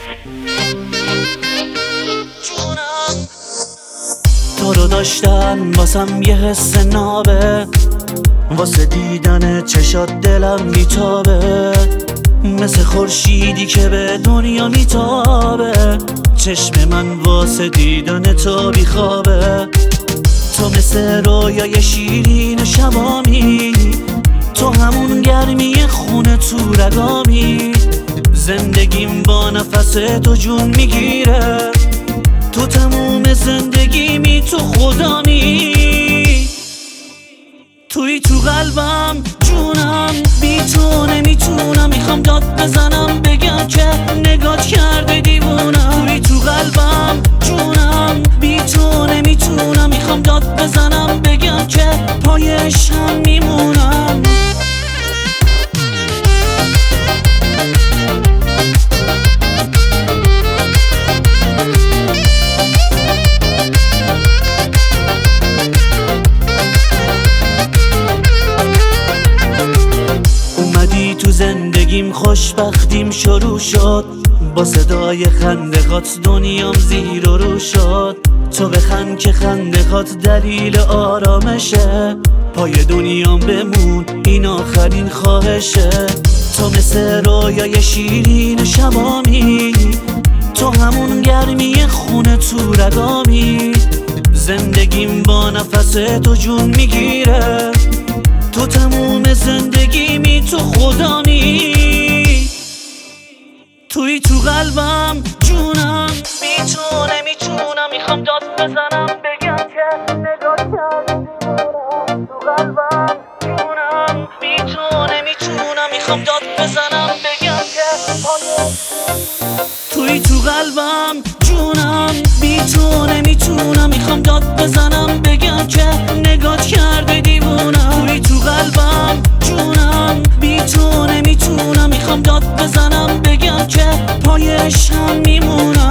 تو رو داشتن واسم یه حس نابه، واسه دیدن چشات دلم میتابه، مثل خورشیدی که به دنیا میتابه. چشم من واسه دیدن تو بیخوابه. تو مثل رویای شیرین شبامی، تو همون گرمی خونه تو رگامی. زندگیم با نفس تو جون میگیره، تو تموم زندگیمی، تو خدامی. توی تو قلبم جونم، بی تو نمیتونم. میخوام داد بزنم بگم که نگات کرده دیوونم. توی تو قلبم جونم، بی تو نمیتونم. میخوام داد بزنم بگم که پایشم میمونم. تو زندگیم خوشبختیم شروع شد، با صدای خنده‌هات دنیام زیر و رو شد. تو بخند که خنده‌هات دلیل آرامشه، پای دنیام بمون این آخرین خواهشه. تو مثل رویای شیرین شبامی، تو همون گرمی خونه تو رگامی. زندگیم با نفس تو جون میگیره، تو تموم زندگیمی، تو خدامی. توی تو قلبم جونم، بی تو نمیتونم. میخوام داد بزنم بگم که نگاه کردی دیوونم. تو قلبم جونم، بی تو نمیتونم. میخوام داد بزنم بگم که توی تو قلبم جونم، بی تو نمیتونم. میخوام داد بزنم بگم که نگات کرده دیوونم. توی تو قلبم جونم، بی تو نمیتونم. میخوام داد بزنم بگم که پایشم میمونم.